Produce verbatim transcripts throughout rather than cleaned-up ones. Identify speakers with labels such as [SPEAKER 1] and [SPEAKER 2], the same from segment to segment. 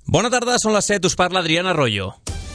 [SPEAKER 1] Bona tarda, són les set, us parla Adriana Arroyo.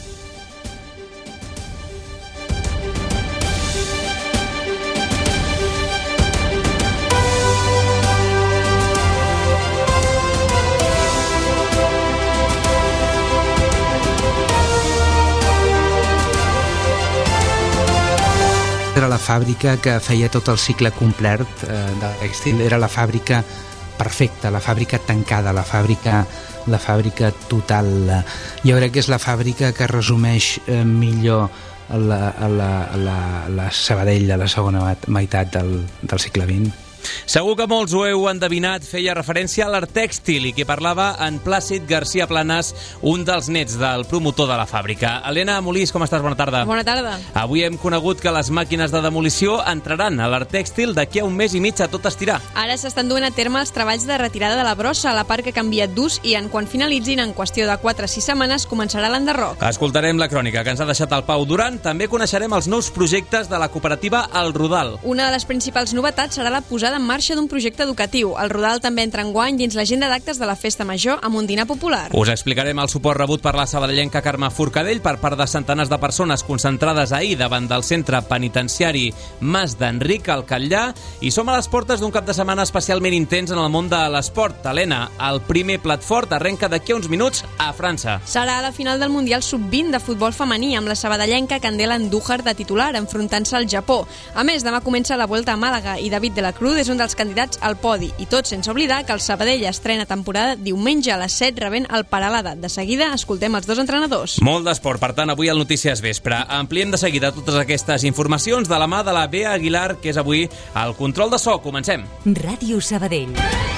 [SPEAKER 2] Era la fàbrica que feia tot el cicle complet eh, de tèxtil, era la fàbrica perfecta, la fàbrica tancada, la fàbrica, la fàbrica total. Jo crec que és la fàbrica que resumeix eh, millor la, la, la, la Sabadell de la segona meitat del, del segle vint.
[SPEAKER 1] Segur que molts ho heu endevinat, feia referència a l'art tèxtil i qui parlava en Plàcid García Planas, un dels nets del promotor de la fàbrica. Helena Molís, com estàs? Bona tarda.
[SPEAKER 3] Bona tarda.
[SPEAKER 1] Avui hem conegut que les màquines de demolició entraran a l'art tèxtil d'aquí a un mes i mig a tot estirar.
[SPEAKER 3] Ara s'estan duent a terme els treballs de retirada de la brossa a la part que ha canviat d'ús i en quan finalitzin, en qüestió de quatre a sis setmanes, començarà l'enderroc.
[SPEAKER 1] Escoltarem la crònica que ens ha deixat el Pau Duran. També coneixerem els nous projectes de la cooperativa El Rodal.
[SPEAKER 3] Una de les principals novetats serà la posada en marxa d'un projecte educatiu. El Rodal també entra enguany dins l'agenda d'actes de la Festa Major amb un dinar popular.
[SPEAKER 1] Us explicarem el suport rebut per la sabadellenca Carme Forcadell per part de centenars de persones concentrades ahir davant del centre penitenciari Mas d'Enric al Catllà i som a les portes d'un cap de setmana especialment intens en el món de l'esport. Helena, el primer plat fort arrenca d'aquí a uns minuts a França.
[SPEAKER 3] Serà a la final del Mundial sub vint de futbol femení amb la sabadellenca Candela Andújar de titular enfrontant-se al Japó. A més, demà comença la Vuelta a Màlaga i David de la Cruz és un dels candidats al podi, i tot sense oblidar que el Sabadell estrena temporada diumenge a les set rebent el Peralada. De seguida escoltem els dos entrenadors.
[SPEAKER 1] Molt d'esport, per tant, avui al Notícies Vespre. Ampliem de seguida totes aquestes informacions de la mà de la Bea Aguilar, que és avui al control de so. Comencem.
[SPEAKER 4] Ràdio Sabadell.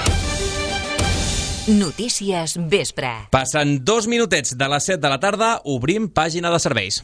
[SPEAKER 4] Notícies Vespre.
[SPEAKER 1] Passen dos minutets de les set de la tarda, obrim pàgina de serveis.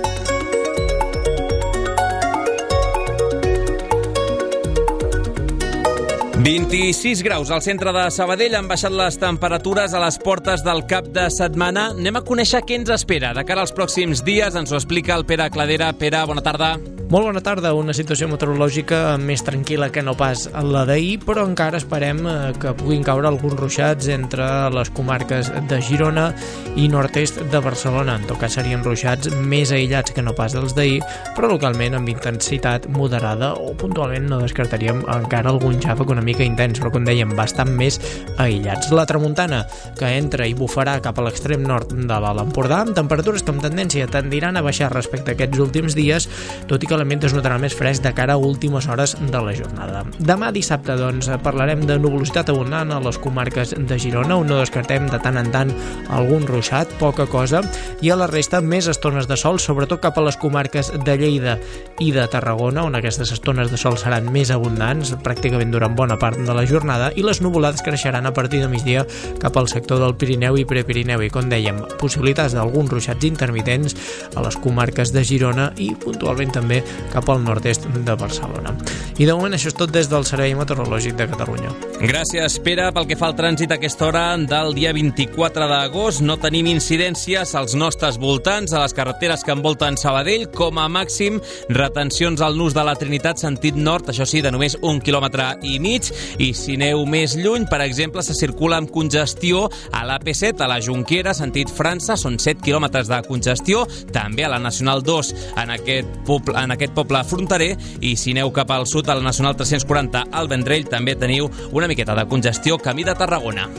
[SPEAKER 1] vint-i-sis graus al centre de Sabadell, han baixat les temperatures a les portes del cap de setmana. Anem a conèixer què ens espera de cara als pròxims dies. Ens ho explica el Pere Cladera. Pere, bona tarda.
[SPEAKER 5] Molt bona tarda. Una situació meteorològica més tranquil·la que no pas la d'ahir, però encara esperem que puguin caure alguns ruixats entre les comarques de Girona i nord-est de Barcelona. En tot cas serien ruixats més aïllats que no pas els d'ahir, però localment amb intensitat moderada o puntualment no descartaríem encara algun xàfec una mica intens, però com dèiem, bastant més aïllats. La tramuntana que entra i bufarà cap a l'extrem nord de l'Alt Empordà, amb temperatures que amb tendència tendiran a baixar respecte a aquests últims dies, tot i que l'ambient es notarà més fresc de cara a últimes hores de la jornada. Demà dissabte, doncs, parlarem de nuvolositat abundant a les comarques de Girona, on no descartem de tant en tant algun ruixat, poca cosa, i a la resta més estones de sol, sobretot cap a les comarques de Lleida i de Tarragona, on aquestes estones de sol seran més abundants, pràcticament durant bona part de la jornada, i les nuvolades creixeran a partir de migdia cap al sector del Pirineu i Prepirineu, i com dèiem, possibilitats d'alguns ruixats intermitents a les comarques de Girona i puntualment també cap al nord-est de Barcelona. I de moment això és tot des del Servei Meteorològic de Catalunya.
[SPEAKER 1] Gràcies, Pere. Pel que fa al trànsit a aquesta hora del dia vint-i-quatre d'agost, no tenim incidències als nostres voltants, a les carreteres que envolten Sabadell, com a màxim retencions al nus de la Trinitat sentit nord, això sí, de només un quilòmetre i mig, i si aneu més lluny, per exemple, se circula amb congestió a l'A P set, a la Jonquera, sentit França, són set quilòmetres de congestió, també a la Nacional dos, en aquest poble, en aquest poble fronterer, i si aneu cap al sud, a la Nacional tres-cents quaranta, al Vendrell, també teniu una miqueta de congestió camí de Tarragona.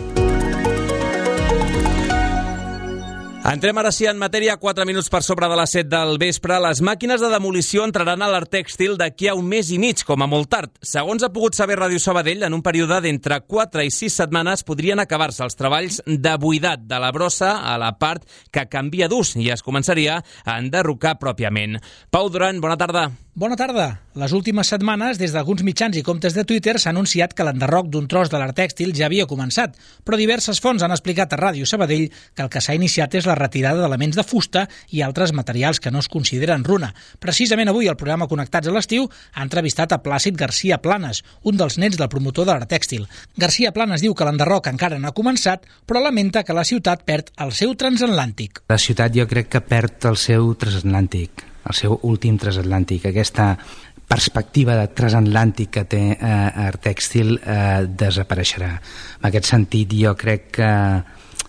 [SPEAKER 1] Entrem ara sí en matèria, quatre minuts per sobre de les set del vespre. Les màquines de demolició entraran a l'art tèxtil d'aquí a un mes i mig, com a molt tard. Segons ha pogut saber Ràdio Sabadell, en un període d'entre quatre i sis setmanes podrien acabar-se els treballs de buidat de la brossa a la part que canvia d'ús i es començaria a enderrocar pròpiament. Pau Duran, bona tarda.
[SPEAKER 6] Bona tarda. Les últimes setmanes, des d'alguns mitjans i comptes de Twitter, s'ha anunciat que l'enderroc d'un tros de l'art tèxtil ja havia començat, però diverses fonts han explicat a Ràdio Sabadell que el que s'ha iniciat és la retirada d'elements de fusta i altres materials que no es consideren runa. Precisament avui, el programa Connectats a l'estiu ha entrevistat a Plàcid García Planas, un dels nets del promotor de l'art tèxtil. García Planas diu que l'enderroc encara no ha començat, però lamenta que la ciutat perd el seu transatlàntic.
[SPEAKER 2] La ciutat jo crec que perd el seu transatlàntic, el seu últim transatlàntic, aquesta perspectiva de transatlàntic que té eh, Art Tèxtil eh, desapareixerà. En aquest sentit, jo crec que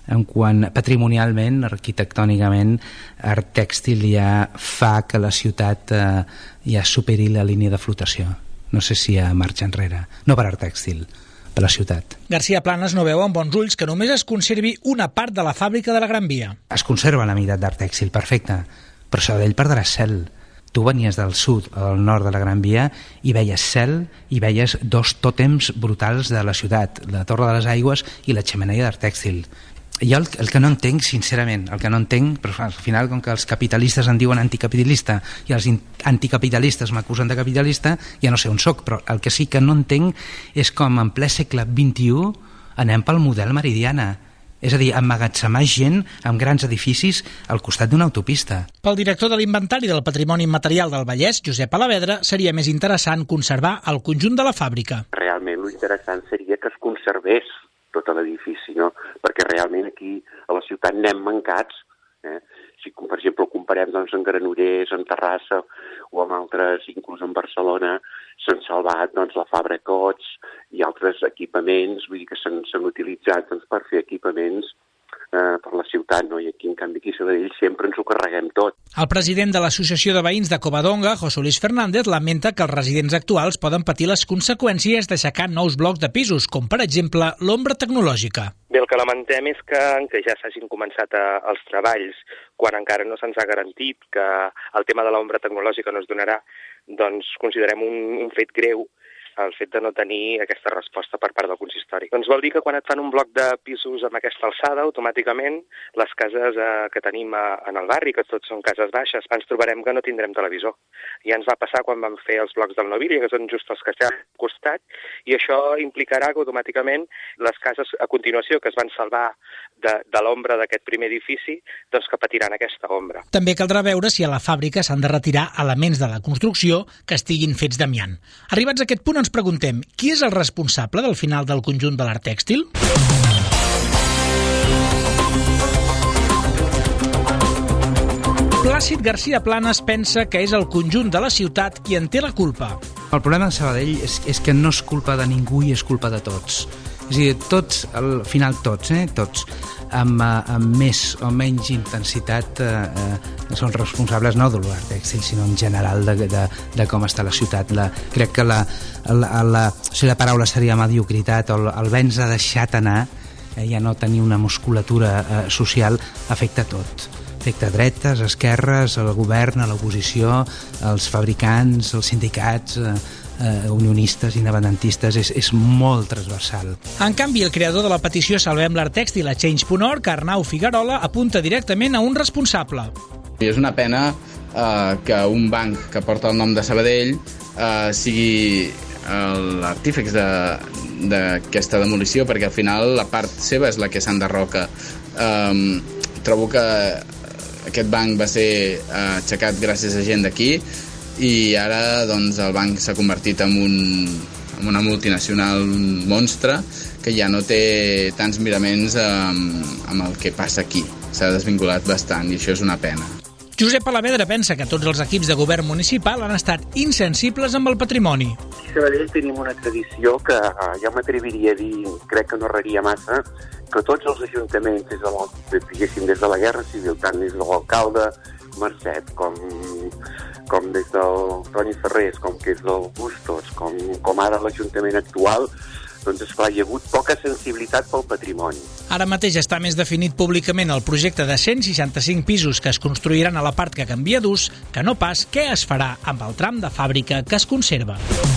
[SPEAKER 2] en quant patrimonialment, arquitectònicament, Art Tèxtil ja fa que la ciutat eh, ja superi la línia de flotació. No sé si hi ha marxa enrere, no per Art Tèxtil, per la ciutat.
[SPEAKER 6] García Planas no veu amb bons ulls que només es conservi una part de la fàbrica de la Gran Via.
[SPEAKER 2] Es conserva la meitat d'Art Tèxtil, perfecte, però Sabadell perdrà cel. Tu venies del sud al nord de la Gran Via i veies cel i veies dos tòtems brutals de la ciutat, la Torre de les Aigües i la xemeneia d'Art Tèxtil. Jo el, el que no entenc, sincerament, el que no entenc, però al final, com que els capitalistes en diuen anticapitalista i els anticapitalistes m'acusen de capitalista, ja no sé on soc, però el que sí que no entenc és com en ple segle vint-i-u anem pel model Meridiana. És a dir, emmagatzemar gent amb grans edificis al costat d'una autopista.
[SPEAKER 6] Pel director de l'Inventari del Patrimoni Immaterial del Vallès, Josep Alavedra, seria més interessant conservar el conjunt de la fàbrica.
[SPEAKER 7] Realment l'interessant seria que es conservés tot l'edifici, no? Perquè realment aquí a la ciutat n'hem mancats. Eh? Si, per exemple, ho comparem doncs, amb Granollers, amb Terrassa o amb altres, inclús en Barcelona, s'han salvat doncs, la Fabra Cots i altres equipaments, vull dir que s'han utilitzat doncs, per fer equipaments eh, per la ciutat, no? I aquí, en canvi, aquí a Sabadell sempre ens ho carreguem tot.
[SPEAKER 6] El president de l'Associació de Veïns de Covadonga, José Luis Fernández, lamenta que els residents actuals poden patir les conseqüències d'aixecar nous blocs de pisos, com per exemple l'ombra tecnològica.
[SPEAKER 8] Bé, el que lamentem és que, que ja s'hagin començat a, els treballs quan encara no se'ns ha garantit que el tema de l'ombra tecnològica no es donarà, doncs considerem un, un fet greu el fet de no tenir aquesta resposta per part del consistori. Doncs vol dir que quan et fan un bloc de pisos amb aquesta alçada, automàticament les cases eh, que tenim a, en el barri, que tots són cases baixes, ens trobarem que no tindrem televisor. Ja ens va passar quan vam fer els blocs del Novília, que són just els que estan al costat, i això implicarà que automàticament les cases a continuació que es van salvar de, de l'ombra d'aquest primer edifici, doncs que patiran aquesta ombra.
[SPEAKER 6] També caldrà veure si a la fàbrica s'han de retirar elements de la construcció que estiguin fets d'amiant. Arribats a aquest punt ens preguntem, qui és el responsable del final del conjunt de l'Art Tèxtil? Plàcid García Planas pensa que és el conjunt de la ciutat qui en té la culpa.
[SPEAKER 2] El problema de Sabadell és, és que no és culpa de ningú i és culpa de tots. És a dir, tots, al final tots, eh, tots, amb, amb més o menys intensitat eh, eh, són responsables no de l'art tèxtil, sinó en general de, de, de com està la ciutat. La, crec que la, la, la, si la paraula seria mediocritat o el, el vens a deixat anar, eh, ja no tenir una musculatura eh, social, afecta tot. Afecta dretes, esquerres, el govern, l'oposició, els fabricants, els sindicats, eh, eh, unionistes, independentistes, és, és molt transversal.
[SPEAKER 6] En canvi, el creador de la petició Salvem l'Art Tèxtil a Change punt org, Arnau Figuerola, apunta directament a un responsable.
[SPEAKER 9] I és una pena eh, que un banc que porta el nom de Sabadell eh, sigui l'artífex d'aquesta de, demolició, perquè al final la part seva és la que s'enderroca. Eh, trobo que aquest banc va ser eh, aixecat gràcies a gent d'aquí i ara doncs, el banc s'ha convertit en, un, en una multinacional, un monstre que ja no té tants miraments amb, amb el que passa aquí. S'ha desvinculat bastant i això és una pena.
[SPEAKER 6] Josep Alavedra pensa que tots els equips de govern municipal han estat insensibles amb el patrimoni.
[SPEAKER 7] A Sabadell tenim una tradició que eh, jo m'atreviria a dir, crec que no erraria massa, que tots els ajuntaments, des de, la, diguéssim, des de la Guerra Civil, tant des de l'alcalde Mercet, com, com des del Toni Ferrés, com que és del Bustos, com, com ara l'Ajuntament actual, doncs esclar, hi ha hagut poca sensibilitat pel patrimoni.
[SPEAKER 6] Ara mateix està més definit públicament el projecte de cent seixanta-cinc pisos que es construiran a la part que canvia d'ús, que no pas què es farà amb el tram de fàbrica que es conserva.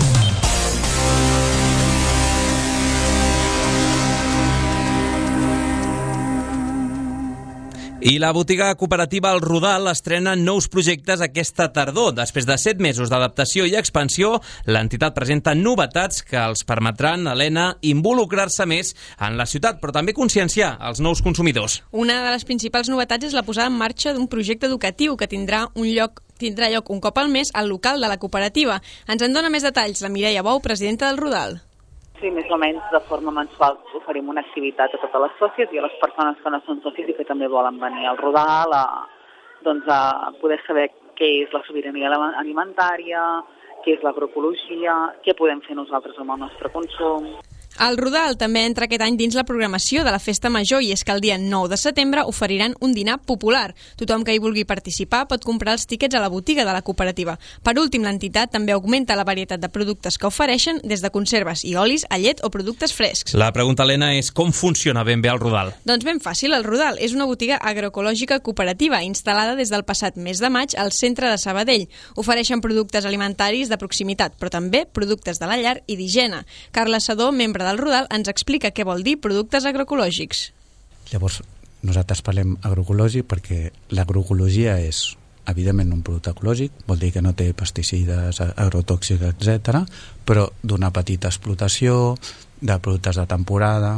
[SPEAKER 1] I la botiga cooperativa El Rodal estrena nous projectes aquesta tardor. Després de set mesos d'adaptació i expansió, l'entitat presenta novetats que els permetran, Helena, involucrar-se més en la ciutat, però també conscienciar els nous consumidors.
[SPEAKER 3] Una de les principals novetats és la posada en marxa d'un projecte educatiu que tindrà un lloc tindrà lloc un cop al mes al local de la cooperativa. Ens en dona més detalls la Mireia Bou, presidenta del Rodal.
[SPEAKER 10] Sí, més o menys de forma mensual oferim una activitat a totes les sòcies i a les persones que no són sòcies i que també volen venir al Rodal a, doncs a poder saber què és la sobirania alimentària, què és l'agroecologia, què podem fer nosaltres amb el nostre consum.
[SPEAKER 3] El Rodal també entra aquest any dins la programació de la Festa Major i és que el dia nou de setembre oferiran un dinar popular. Tothom que hi vulgui participar pot comprar els tíquets a la botiga de la cooperativa. Per últim, l'entitat també augmenta la varietat de productes que ofereixen, des de conserves i olis a llet o productes frescs.
[SPEAKER 1] La pregunta, Helena, és com funciona ben bé el Rodal?
[SPEAKER 3] Doncs ben fàcil, el Rodal és una botiga agroecològica cooperativa instal·lada des del passat mes de maig al centre de Sabadell. Ofereixen productes alimentaris de proximitat, però també productes de la llar i d'higiene. Carla Sadó, membre del Rodal, ens explica què vol dir productes agroecològics.
[SPEAKER 11] Llavors, nosaltres parlem agroecològic perquè l'agroecologia és, evidentment, un producte ecològic, vol dir que no té pesticides, agrotòxics, etcètera, però d'una petita explotació, de productes de temporada,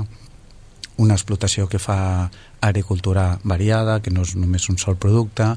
[SPEAKER 11] una explotació que fa agricultura variada, que no és només un sol producte,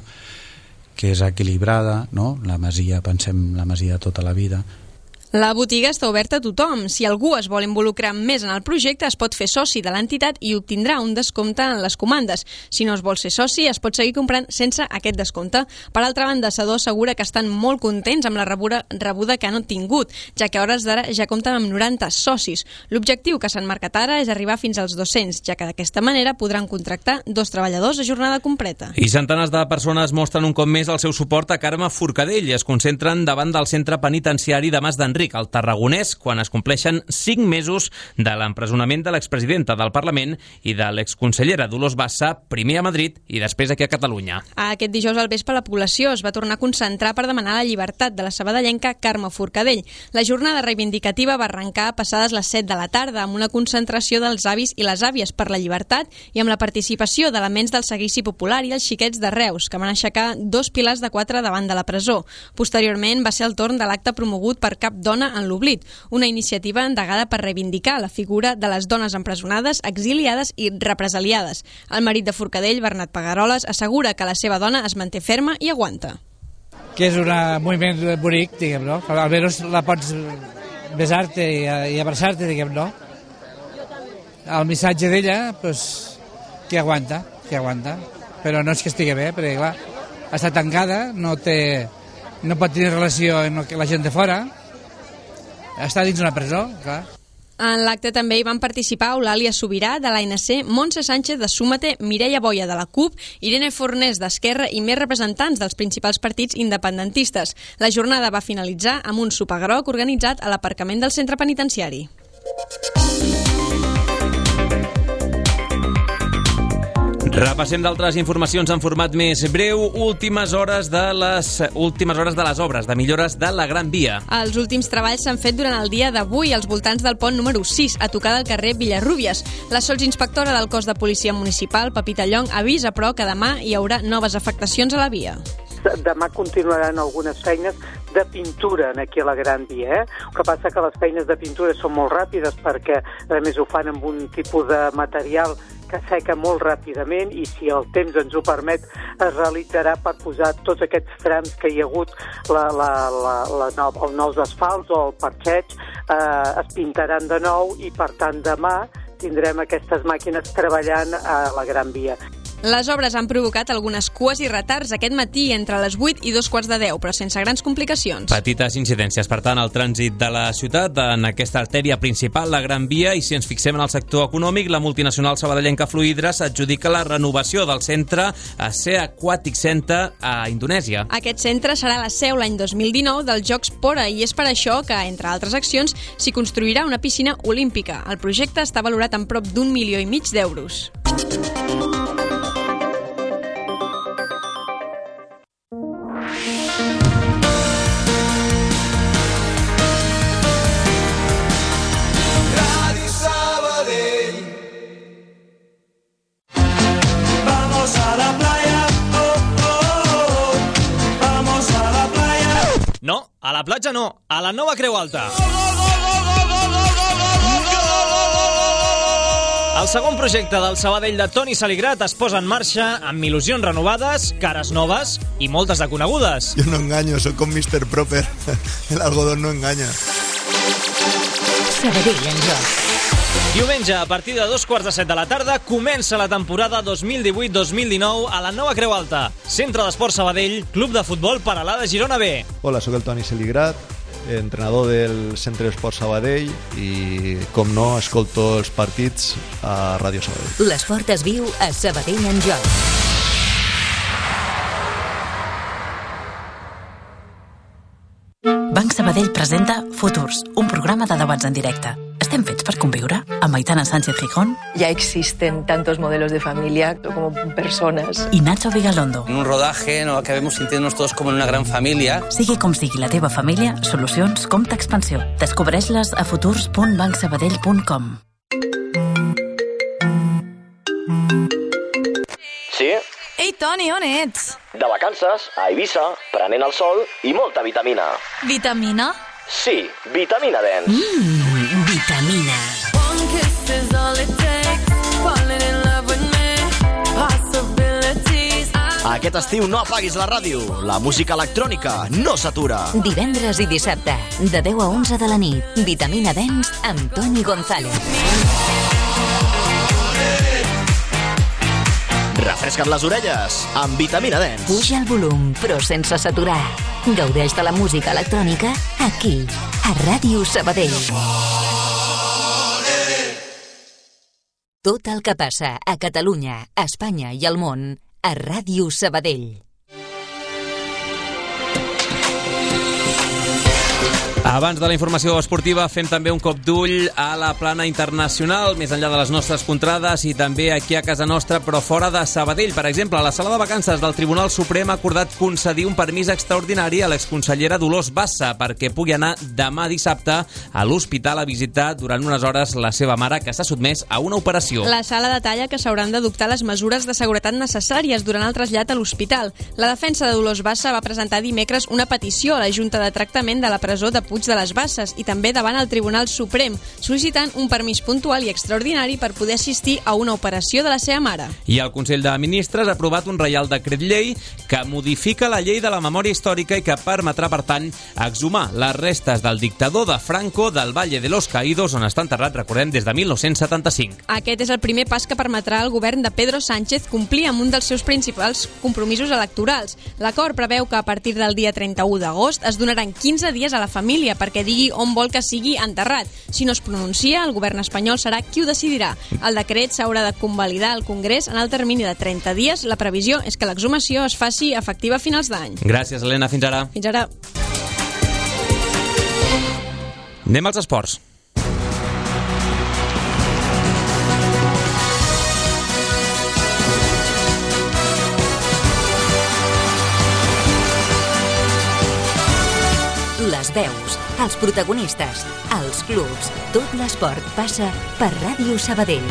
[SPEAKER 11] que és equilibrada, no? La masia, pensem la masia tota la vida.
[SPEAKER 3] La botiga està oberta a tothom. Si algú es vol involucrar més en el projecte, es pot fer soci de l'entitat i obtindrà un descompte en les comandes. Si no es vol ser soci, es pot seguir comprant sense aquest descompte. Per altra banda, Sadó assegura que estan molt contents amb la rebuda, rebuda que han obtingut, ja que a hores d'ara ja compten amb noranta socis. L'objectiu que s'han marcat ara és arribar fins als dos-cents, ja que d'aquesta manera podran contractar dos treballadors a jornada completa.
[SPEAKER 1] I centenars de persones mostren un cop més el seu suport a Carme Forcadell i es concentren davant del centre penitenciari de Mas d'Enric, al Tarragonès, quan es compleixen cinc mesos de l'empresonament de l'expresidenta del Parlament i de l'exconsellera Dolors Bassa, primer a Madrid i després aquí a Catalunya.
[SPEAKER 3] Aquest dijous al vespre la població es va tornar a concentrar per demanar la llibertat de la sabadellenca Carme Forcadell. La jornada reivindicativa va arrencar passades les set de la tarda amb una concentració dels avis i les àvies per la llibertat i amb la participació d'elements del seguici popular i els xiquets de Reus, que van aixecar dos pilars de quatre davant de la presó. Posteriorment va ser el torn de l'acte promogut per Cap Dona en l'Oblit, una iniciativa endegada per reivindicar la figura de les dones empresonades, exiliades i represaliades. El marit de Forcadell, Bernat Pagaroles, assegura que la seva dona es manté ferma i aguanta.
[SPEAKER 12] Que és un moviment bonic, diguem, no? Almenys la pots besar-te i, i abraçar-te, diguem, no? El missatge d'ella, pues, que aguanta, que aguanta. Però no és que estigui bé, perquè, clar, està tancada, no té, no pot tenir relació amb la gent de fora, està dins una presó, clar.
[SPEAKER 3] En l'acte també hi van participar Eulàlia Sobirà, de l'A N C, Montse Sánchez, de Súmate, Mireia Boia, de la CUP, Irene Fornés, d'Esquerra i més representants dels principals partits independentistes. La jornada va finalitzar amb un sopar groc organitzat a l'aparcament del centre penitenciari.
[SPEAKER 1] Repassem d'altres informacions en format més breu. Últimes hores de les últimes hores de les obres de millores de la Gran Via.
[SPEAKER 3] Els últims treballs s'han fet durant el dia d'avui als voltants del pont número sis, a tocar del carrer Villarrúbies. La sotsinspectora del cos de policia municipal, Pepita Llong, avisa, però, que demà hi haurà noves afectacions a la via.
[SPEAKER 13] Demà continuaran algunes feines de pintura aquí a la Gran Via. Eh? El que passa que les feines de pintura són molt ràpides perquè, a més, ho fan amb un tipus de material que seca molt ràpidament i, si el temps ens ho permet, es realitzarà per posar tots aquests trams que hi ha hagut, la, la, la, la, els nous asfalts o el parxeig, eh, es pintaran de nou i, per tant, demà tindrem aquestes màquines treballant a la Gran Via.
[SPEAKER 3] Les obres han provocat algunes cues i retards aquest matí entre les vuit i dos quarts de deu, però sense grans complicacions.
[SPEAKER 1] Petites incidències, per tant, al trànsit de la ciutat, en aquesta artèria principal, la Gran Via, i si ens fixem en el sector econòmic, la multinacional sabadellenca Fluidra s'adjudica la renovació del centre a Sea Aquatic Center a Indonèsia.
[SPEAKER 3] Aquest centre serà la seu l'any dos mil dinou dels Jocs Pora i és per això que, entre altres accions, s'hi construirà una piscina olímpica. El projecte està valorat en prop d'un milió i mig d'euros.
[SPEAKER 14] No, a la platja no, a la nova Creu Alta. El segon projecte del Sabadell de Toni Saligrat es posa en marxa amb il·lusions renovades, cares noves i moltes de conegudes.
[SPEAKER 15] Yo no engaño, soy con mister Proper. El algodón no engaña.
[SPEAKER 14] Sabadell en joc. Diumenge, a partir de dos quarts de set de la tarda, comença la temporada dos mil divuit dos mil dinou a la nova Creu Alta. Centre d'Esport Sabadell, Club de Futbol Paral·là de Girona B.
[SPEAKER 15] Hola, sóc el Toni Saligrat. entrenador del Centre d'Esport Sabadell i, com no, escolto els partits a Ràdio Sabadell.
[SPEAKER 4] L'esport es viu a Sabadell en joc.
[SPEAKER 16] Banc Sabadell presenta Futurs, un programa de debats en directe. ¿Estem fets per conviure? Amb Aitana Sánchez Gijón.
[SPEAKER 17] Ya existen tantos modelos de familia como personas.
[SPEAKER 16] Y Nacho Vigalondo.
[SPEAKER 18] En un rodaje nos acabemos sintiéndonos todos como en una gran familia.
[SPEAKER 16] Sigui com sigui la teva família, solucions Compte Expansió. Descobreix-les a futurs punt banc sabadell punt com.
[SPEAKER 19] Sí?
[SPEAKER 20] Ei, Toni, on ets?
[SPEAKER 19] De vacances, a Eivissa, prenent el sol i molta vitamina.
[SPEAKER 20] Vitamina?
[SPEAKER 19] Sí, vitamina Dens.
[SPEAKER 4] Mmm, vitamina.
[SPEAKER 19] Aquest estiu no apaguis la ràdio. La música electrònica no s'atura.
[SPEAKER 4] Divendres i dissabte, de deu a onze de la nit, Vitamina Dens amb Toni González.
[SPEAKER 19] Refresca't les orelles amb Vitamina Dens.
[SPEAKER 4] Puja el volum, però sense saturar. Gaudeix de la música electrònica aquí, a Ràdio Sabadell. Tot el que passa a Catalunya, a Espanya i al món, a Ràdio Sabadell.
[SPEAKER 1] Abans de la informació esportiva fem també un cop d'ull a la plana internacional, més enllà de les nostres contrades i també aquí a casa nostra, però fora de Sabadell. Per exemple, la sala de vacances del Tribunal Suprem ha acordat concedir un permís extraordinari a l'exconsellera Dolors Bassa perquè pugui anar demà dissabte a l'hospital a visitar durant unes hores la seva mare, que s'ha sotmès a una operació.
[SPEAKER 3] La sala detalla que s'hauran d'adoptar les mesures de seguretat necessàries durant el trasllat a l'hospital. La defensa de Dolors Bassa va presentar dimecres una petició a la Junta de Tractament de la presó de Puig de les Basses i també davant el Tribunal Suprem, sol·licitant un permís puntual i extraordinari per poder assistir a una operació de la seva mare.
[SPEAKER 1] I el Consell de Ministres ha aprovat un reial decret llei que modifica la llei de la memòria històrica i que permetrà, per tant, exhumar les restes del dictador de Franco del Valle de los Caídos, on està enterrat, recordem, des de mil nou-cents setanta-cinc.
[SPEAKER 3] Aquest és el primer pas que permetrà al govern de Pedro Sánchez complir amb un dels seus principals compromisos electorals. L'acord preveu que a partir del dia trenta-u d'agost es donaran quinze dies a la família perquè digui on vol que sigui enterrat. Si no es pronuncia, el govern espanyol serà qui ho decidirà. El decret s'haurà de convalidar al Congrés en el termini de trenta dies. La previsió és que l'exhumació es faci efectiva a finals d'any.
[SPEAKER 1] Gràcies, Helena. Fins ara.
[SPEAKER 3] Fins ara.
[SPEAKER 1] Anem als esports.
[SPEAKER 4] Les veus, els protagonistes, els clubs, tot l'esport passa per Ràdio Sabadell.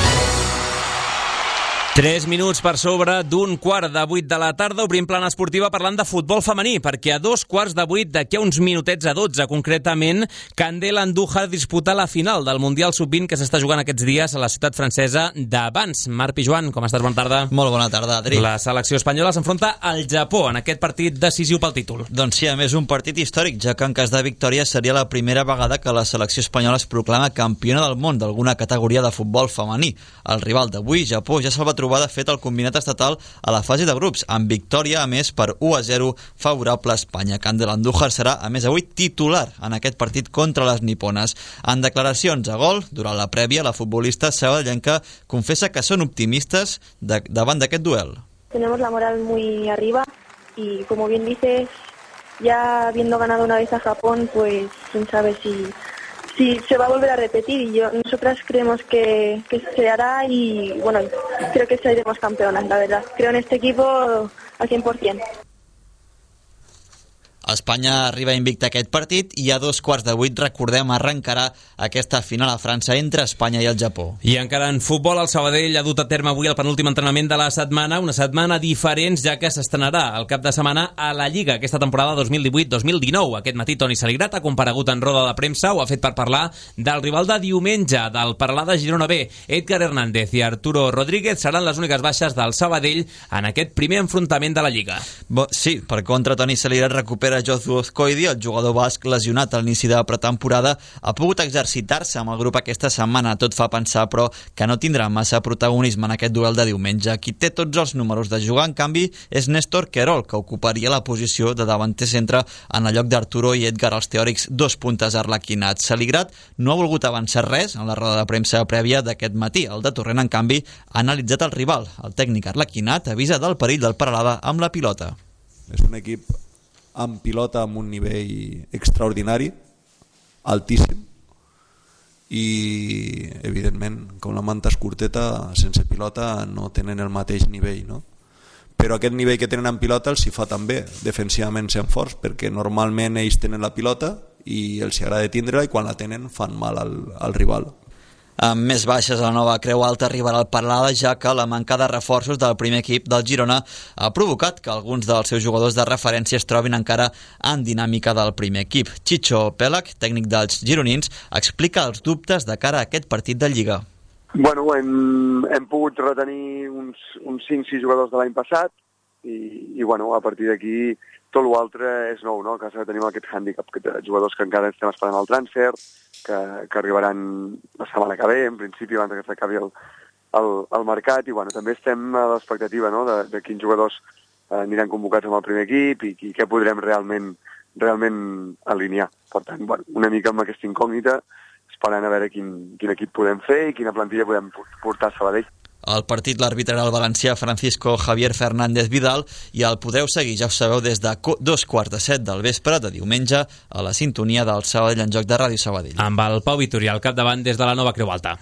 [SPEAKER 1] Tres minuts per sobre d'un quart de vuit de la tarda. Obrim plana esportiva parlant de futbol femení, perquè a dos quarts de vuit, d'aquí a uns minutets a dotze, concretament, Candel Andújar disputa la final del Mundial sub vint que s'està jugant aquests dies a la ciutat francesa d'Abans. Marc Pijuan, com estàs? Bona tarda.
[SPEAKER 21] Molt bona tarda, Adri.
[SPEAKER 1] La selecció espanyola s'enfronta al Japó en aquest partit decisiu pel títol.
[SPEAKER 21] Doncs sí, a més un partit històric, ja que en cas de victòria seria la primera vegada que la selecció espanyola es proclama campiona del món d'alguna categoria de futbol femení. El rival d'avui, Japó, ja se'l va trobar de fet el combinat estatal a la fase de grups, amb victòria, a més, per u a zero favorable a Espanya. Candel Andújar serà, a més, avui titular en aquest partit contra les nipones. En declaracions a Gol, durant la prèvia, la futbolista sabadellenca confessa que són optimistes de, davant d'aquest duel.
[SPEAKER 22] Tenemos la moral muy arriba y, como bien dices, ya habiendo ganado una vez a Japón, pues quién sabe si... Sí, se va a volver a repetir y yo, nosotras creemos que, que se hará y bueno, creo que seremos campeonas, la verdad. Creo en este equipo al cien por ciento.
[SPEAKER 21] Espanya arriba invicta aquest partit i a dos quarts de vuit, recordem, arrencarà aquesta final a França entre Espanya i el Japó.
[SPEAKER 1] I encara en futbol, el Sabadell ha dut a terme avui el penúltim entrenament de la setmana, una setmana diferent, ja que s'estrenarà el cap de setmana a la Lliga aquesta temporada dos mil divuit dos mil dinou. Aquest matí Toni Saligrat ha comparegut en roda de premsa, ho ha fet per parlar del rival de diumenge, del Peralada Girona B. Edgar Hernández i Arturo Rodríguez seran les úniques baixes del Sabadell en aquest primer enfrontament de la Lliga.
[SPEAKER 21] Bo, sí, per contra, Toni Saligrat recupera encara Jozu Ozcoidi, el jugador basc lesionat a l'inici de pretemporada, ha pogut exercitar-se amb el grup aquesta setmana. Tot fa pensar, però, que no tindrà massa protagonisme en aquest duel de diumenge. Qui té tots els números de jugar, en canvi, és Néstor Querol, que ocuparia la posició de davanter centre en el lloc d'Arturo i Edgar, els teòrics dos puntes arlequinats. Saligrat no ha volgut avançar res en la roda de premsa prèvia d'aquest matí. El de Torrent, en canvi, ha analitzat el rival. El tècnic arlequinat avisa del perill del Peralada amb la pilota.
[SPEAKER 15] És un equip amb pilota amb un nivell extraordinari, altíssim, i evidentment, com la manta és curteta, sense pilota no tenen el mateix nivell, no? Però aquest nivell que tenen en pilota els hi fa també, defensivament sent forts, perquè normalment ells tenen la pilota i els agrada tindre-la, i quan la tenen fan mal al, al rival.
[SPEAKER 21] Amb més baixes, la nova Creu Alta arribarà al Peralada, ja que la manca de reforços del primer equip del Girona ha provocat que alguns dels seus jugadors de referència es trobin encara en dinàmica del primer equip. Chicho Pelac, tècnic dels gironins, explica els dubtes de cara a aquest partit de Lliga.
[SPEAKER 5] Bueno, hem, hem pogut retenir uns, uns cinc sis jugadors de l'any passat i, i bueno, a partir d'aquí tot l'altre és nou, no? Que tenim aquest hàndicap de jugadors que encara estem esperant el transfer, que, que arribaran la setmana que ve, en principi, abans que s'acabi el, el, el mercat, i bueno, també estem a l'expectativa, no?, de, de quins jugadors eh, aniran convocats amb el primer equip i, i què podrem realment, realment alinear. Per tant, bueno, una mica amb aquesta incògnita, esperant a veure quin, quin equip podem fer i quina plantilla podem portar a Sabadell.
[SPEAKER 21] El partit l'arbitrarà el valencià Francisco Javier Fernández Vidal i el podeu seguir, ja ho sabeu, des de dos quarts de set del vespre de diumenge a la sintonia del Sabadell en Joc de Ràdio Sabadell.
[SPEAKER 1] Amb el Pau Vitorià al capdavant des de la nova Creu Alta.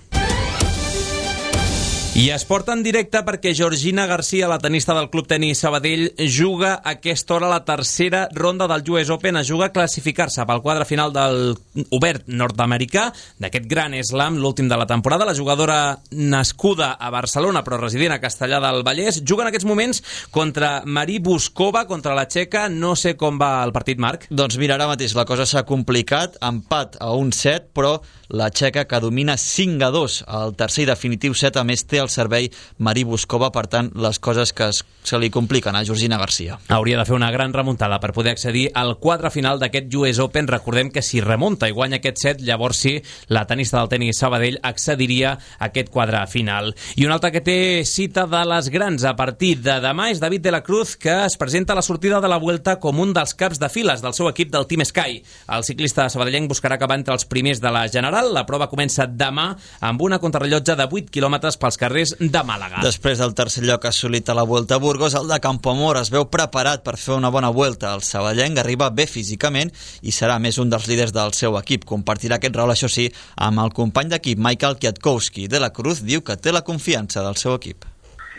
[SPEAKER 1] I esport en directe perquè Georgina Garcia, la tenista del Club Tenis Sabadell, juga a aquesta hora la tercera ronda del U S Open. Es juga a classificar-se pel quadre final del obert nord-americà d'aquest Gran Slam, l'últim de la temporada. La jugadora nascuda a Barcelona però resident a Castellar del Vallès juga en aquests moments contra Marie Bouzkova, contra la txeca. No sé com va el partit, Marc.
[SPEAKER 21] Doncs mira, ara mateix la cosa s'ha complicat, empat a un set, però la txeca que domina cinc a dos al tercer i definitiu set, a més té el servei Marie Bouzkova, per tant les coses que es, se li compliquen a Georgina Garcia.
[SPEAKER 1] Hauria de fer una gran remuntada per poder accedir al quadre final d'aquest U S Open. Recordem que si remunta i guanya aquest set, llavors sí, la tenista del tenis Sabadell accediria a aquest quadre final. I un altre que té cita de les grans a partir de demà és David de la Cruz, que es presenta a la sortida de la Vuelta com un dels caps de files del seu equip del Team Sky. El ciclista sabadellenc buscarà acabar entre els primers de la general. La prova comença demà amb una contrarellotge de vuit quilòmetres pels carrers de Màlaga.
[SPEAKER 21] Després del tercer lloc assolit a la Vuelta a Burgos, el de Campoamor es veu preparat per fer una bona Vuelta. El sabadellenc arriba bé físicament i serà més un dels líders del seu equip. Compartirà aquest rol, això sí, amb el company d'equip Michael Kwiatkowski. De la Cruz diu que té la confiança del seu equip.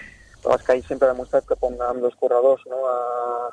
[SPEAKER 8] L'Sky sempre ha demostrat que pot anar amb dos corredors, no?, a,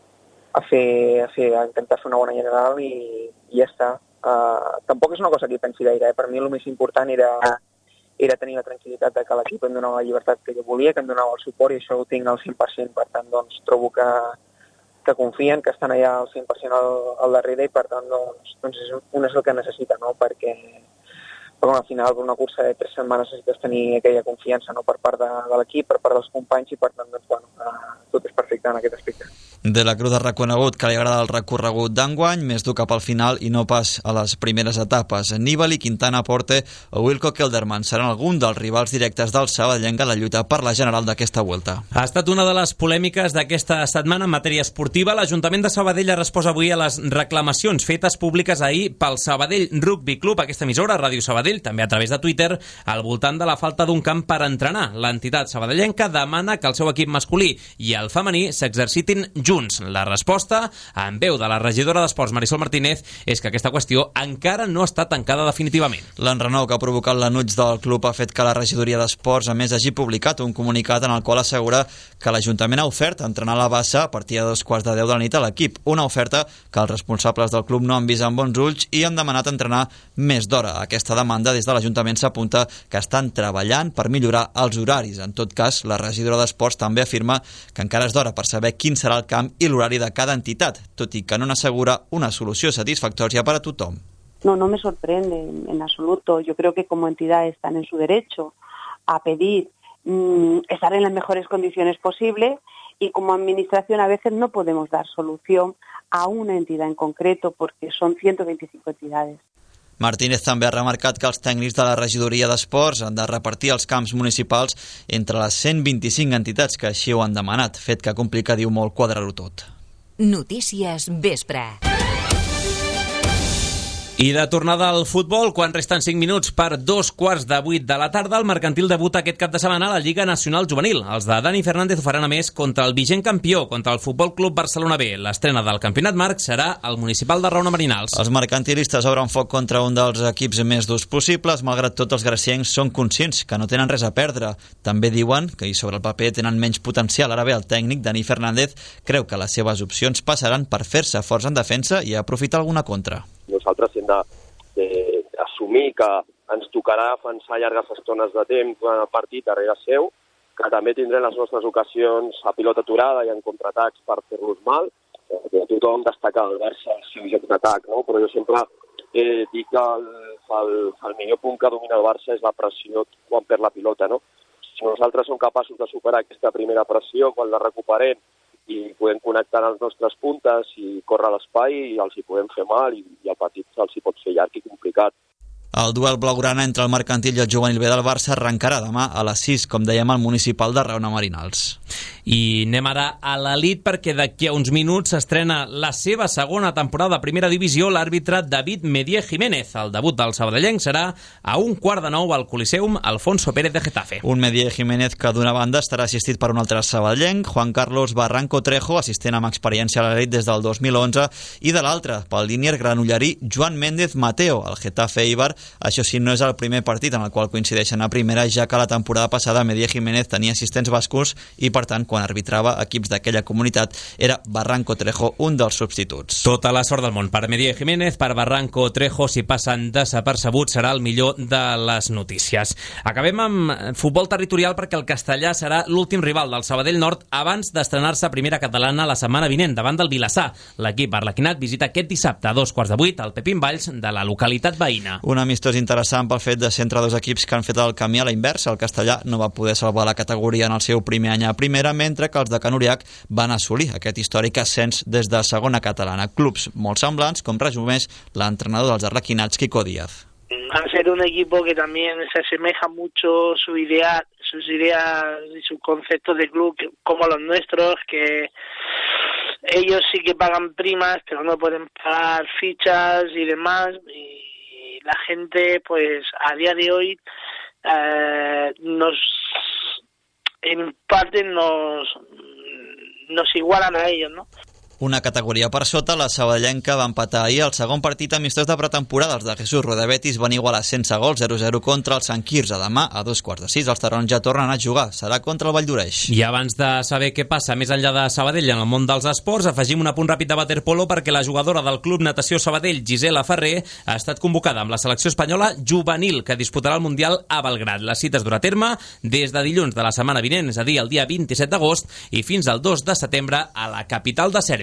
[SPEAKER 8] a, fer, a, fer, a intentar fer una bona general i, i ja està. Uh, tampoc és una cosa que hi pensi gaire, eh? Per mi el més important era era tenir la tranquil·litat de que l'equip em donava la llibertat que jo volia, que em donava el suport, i això ho tinc al cent per cent. Per tant, doncs, trobo que, que confien, que estan allà al cent per cent al, al darrere, i per tant, doncs, doncs és, un és el que necessita, no?, perquè, perquè al final, per una cursa de tres setmanes necessites tenir aquella confiança, no?, per part de, de l'equip, per part dels companys, i per tant, doncs, bueno, uh, tot és perfecte en aquest aspecte.
[SPEAKER 21] De la Cruz ha reconegut que li agrada el recorregut d'enguany, més dur cap al final i no pas a les primeres etapes. Nibali, Quintana, Porte o Wilco Kelderman seran algun dels rivals directes del sabadellenc a la lluita per la general d'aquesta Vuelta.
[SPEAKER 1] Ha estat una de les polèmiques d'aquesta setmana en matèria esportiva. L'Ajuntament de Sabadell ha respost avui a les reclamacions fetes públiques ahir pel Sabadell Rugby Club, aquesta emissora, Ràdio Sabadell, també a través de Twitter, al voltant de la falta d'un camp per entrenar. L'entitat sabadellenca demana que el seu equip masculí i el femení s'exercitin junts. La resposta, en veu de la regidora d'Esports, Marisol Martínez, és que aquesta qüestió encara no està tancada definitivament.
[SPEAKER 21] L'enrenou que ha provocat l'anuig del club ha fet que la regidoria d'Esports, a més, hagi publicat un comunicat en el qual assegura que l'Ajuntament ha ofert entrenar a la bassa a partir de dos quarts de deu de la nit a l'equip. Una oferta que els responsables del club no han vist amb bons ulls i han demanat entrenar més d'hora. Aquesta demanda des de l'Ajuntament s'apunta que estan treballant per millorar els horaris. En tot cas, la regidora d'Esports també afirma que encara és d'hora per saber quin serà el camp y el horario de cada entidad, tot i que no n'assegura una solució satisfactòria para tothom.
[SPEAKER 23] No, no me sorprende en absoluto. Yo creo que como entidad están en su derecho a pedir
[SPEAKER 2] mm, estar en las mejores condiciones posibles, y como administración a veces no podemos dar solución a una entidad en concreto porque son ciento veinticinco entidades.
[SPEAKER 21] Martínez també ha remarcat que els tècnics de la regidoria d'esports han de repartir els camps municipals entre les cent vint-i-cinc entitats que així ho han demanat, fet que complica, diu, molt quadrar-ho tot.
[SPEAKER 4] Notícies vespre.
[SPEAKER 1] I de tornada al futbol, quan resten cinc minuts per dos quarts de vuit de la tarda, el Mercantil debuta aquest cap de setmana a la Lliga Nacional Juvenil. Els de Dani Fernández ho faran a més contra el vigent campió, contra el Futbol Club Barcelona B. L'estrena del campionat marc serà al municipal de Raona Marinals.
[SPEAKER 21] Els mercantilistes obren foc contra un dels equips més durs possibles, malgrat tot els graciencs són conscients que no tenen res a perdre. També diuen que i sobre el paper tenen menys potencial. Ara bé, el tècnic Dani Fernández creu que les seves opcions passaran per fer-se forts en defensa i aprofitar alguna contra.
[SPEAKER 9] Nosaltres hem d'assumir que ens tocarà defensar llargues estones de temps en el partit darrere seu, que també tindrem les nostres ocasions a pilota aturada i en contraatacs per fer-los mal. Eh, tothom destaca el Barça el seu joc d'atac, no? Però jo sempre eh, dic que el, el, el millor punt que domina el Barça és la pressió quan perd la pilota, no? Si nosaltres som capaços de superar aquesta primera pressió, quan la recuperem, i podem connectar els nostres puntes i córrer a l'espai i els hi podem fer mal i, i el partit els hi pot fer llarg i complicat.
[SPEAKER 21] El duel blaugrana entre el Mercantil i el Juvenil B del Barça arrencarà demà a les sis, com dèiem, al municipal de Raona Marinals.
[SPEAKER 1] I anem ara a l'elit, perquè d'aquí a uns minuts s'estrena la seva segona temporada a Primera Divisió l'àrbitre David Medier Jiménez. El debut del sabadellenc serà a un quart de nou al Coliseum Alfonso Pérez de Getafe.
[SPEAKER 21] Un Medier Jiménez que d'una banda estarà assistit per un altre sabadellenc, Juan Carlos Barranco Trejo, assistent amb experiència a l'elit des del dos mil onze, i de l'altre, pel línier granollerí Joan Méndez Mateo, el Getafe Eibar. Això sí, no és el primer partit en el qual coincideixen a primera, ja que la temporada passada Medier Jiménez tenia assistents bascos i, per tant, quan arbitrava equips d'aquella comunitat, era Barranco Trejo un dels substituts.
[SPEAKER 1] Tota la sort del món per Medier Jiménez, per Barranco Trejo, si passen desapercebuts, serà el millor de les notícies. Acabem amb futbol territorial, perquè el Castellà serà l'últim rival del Sabadell Nord abans d'estrenar-se a primera catalana la setmana vinent davant del Vilassar. L'equip arlequinat visita aquest dissabte a dos quarts de vuit al Pepín Valls de la localitat veïna.
[SPEAKER 21] Un amistós interessant pel fet de ser entre dos equips que han fet el camí a la inversa. El Castellà no va poder salvar la categoria en el seu primer any a primera, mentre que els de Can Uriach van assolir aquest històric ascens des de segona catalana. Clubs molt semblants, com resumeix l'entrenador dels arlequinats, Kiko Díaz.
[SPEAKER 23] Al ser un equipo que también se asemeja mucho su idea, sus ideas y sus conceptos de club como los nuestros, que ellos sí que pagan primas, pero no pueden pagar fichas y demás, y la gente, pues, a día de hoy eh, nos, en parte nos, nos igualan a ellos, ¿no?
[SPEAKER 21] Una categoria per sota, la sabadellenca va empatar ahir el segon partit amistós de pretemporada. Els de Jesús Rodebetis van igualar sense gols zero zero contra el Sant Quirze. Demà, a dos quarts de sis, els tarons ja tornen a jugar. Serà contra el Valldoreix.
[SPEAKER 1] I abans de saber què passa més enllà de Sabadell en el món dels esports, afegim un apunt ràpid de waterpolo, perquè la jugadora del Club Natació Sabadell, Gisela Ferrer, ha estat convocada amb la selecció espanyola juvenil, que disputarà el Mundial a Belgrad. Les cites durà a terme des de dilluns de la setmana vinent, és a dir, el dia vint-i-set d'agost, i fins al dos de setembre a la capital de Sèrbia.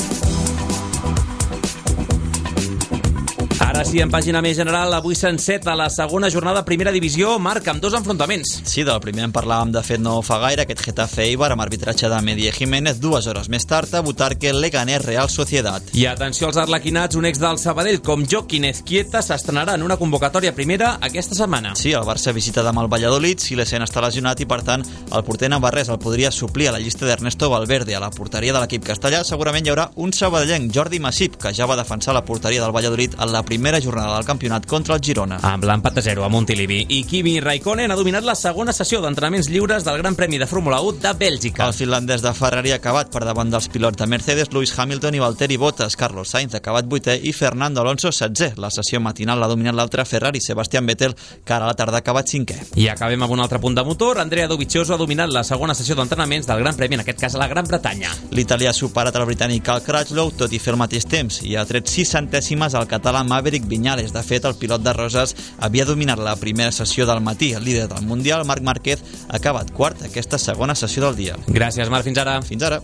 [SPEAKER 1] Ara sí, en pàgina més general, avui s'enceta la segona jornada Primera Divisió, Marc, amb dos enfrontaments.
[SPEAKER 21] Sí, del primer en parlàvem de fet no fa gaire, aquest Getafe Eibar amb arbitratge de Medier Jiménez, dues hores més tard a Butarque Leganés Real Sociedad.
[SPEAKER 1] I atenció als arlequinats, un ex del Sabadell com Joaquín Ezquieta s'estrenarà en una convocatòria primera aquesta setmana.
[SPEAKER 21] Sí, el Barça visita demà el Valladolid, Silesen està lesionat i per tant el porter navarrès el podria suplir a la llista d'Ernesto Valverde. A la porteria de l'equip castellà segurament hi haurà un sabadellenc, Jordi Masip, que ja va defensar la porteria del Valladolid en la primera jornada del campionat contra el Girona.
[SPEAKER 1] Amb l'empat a zero a Montilivi. I Kimi Raikkonen ha dominat la segona sessió d'entrenaments lliures del Gran Premi de Fórmula u de Bèlgica.
[SPEAKER 21] El finlandès de Ferrari ha acabat per davant dels pilots de Mercedes, Lewis Hamilton i Valtteri Bottas. Carlos Sainz ha acabat vuitè i Fernando Alonso setzè. La sessió matinal l'ha dominat l'altre Ferrari, Sebastian Vettel, que ara a la tarda ha acabat cinquè.
[SPEAKER 1] I acabem amb un altre punt de motor. Andrea Dovizioso ha dominat la segona sessió d'entrenaments del Gran Premi, en aquest cas a la Gran Bretanya.
[SPEAKER 21] L'italià ha superat el britànic Cal Crutchlow, tot i fer el mateix temps, i ha tret sis centèsimes al català Maverick Viñales. De fet, el pilot de Roses havia dominat la primera sessió del matí. El líder del Mundial, Marc Márquez, ha acabat quart aquesta segona sessió del dia.
[SPEAKER 1] Gràcies, Marc. Fins ara.
[SPEAKER 21] Fins ara.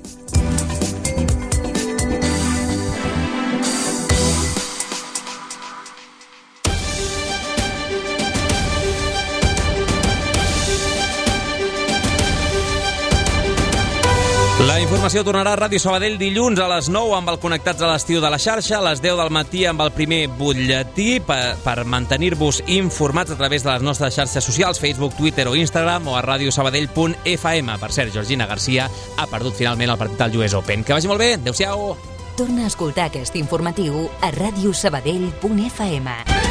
[SPEAKER 1] La informació tornarà a Ràdio Sabadell dilluns a les nou amb el Connectats a l'estiu de la xarxa, a les deu del matí amb el primer butlletí per, per mantenir-vos informats a través de les nostres xarxes socials, Facebook, Twitter o Instagram, o a radiosabadell punt f m. Per cert, Georgina Garcia ha perdut finalment el partit del U S Open. Que vagi molt bé, adeu-siau.
[SPEAKER 4] Torna a escoltar aquest informatiu a radiosabadell punt f m.